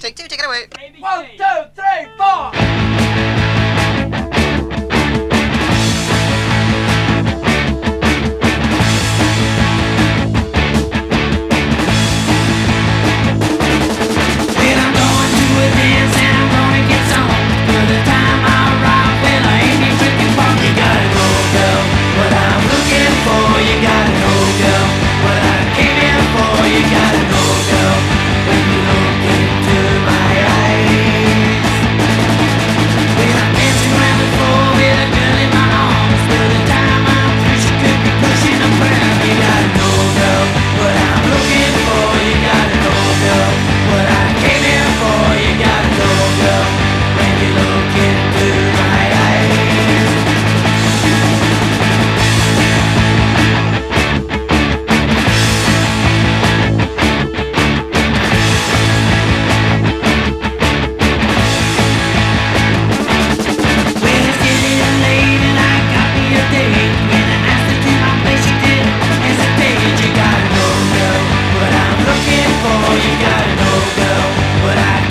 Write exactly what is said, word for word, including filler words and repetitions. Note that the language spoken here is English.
Take two, take it away. One, two, three, four. Well, I'm going to a dance and I'm gonna get some. By the time I arrive, well, I ain't even drinking bar. You gotta know, girl, what I'm looking for. You gotta know, girl, what I came here for. You gotta know, girl, when you look into my eyes. Well, I'm dancing around the floor with a girl in my arms. By the time I'm through, she could be pushing a pram. You gotta know, girl, what I'm looking for. You gotta know, girl, what I came here for. You gotta know, girl, when you look into my eyes. Well, it's getting late and I got me a date. When I asked her to my place, she didn't hesitate. You gotta know, girl, what I'm looking for. You gotta know, girl, what I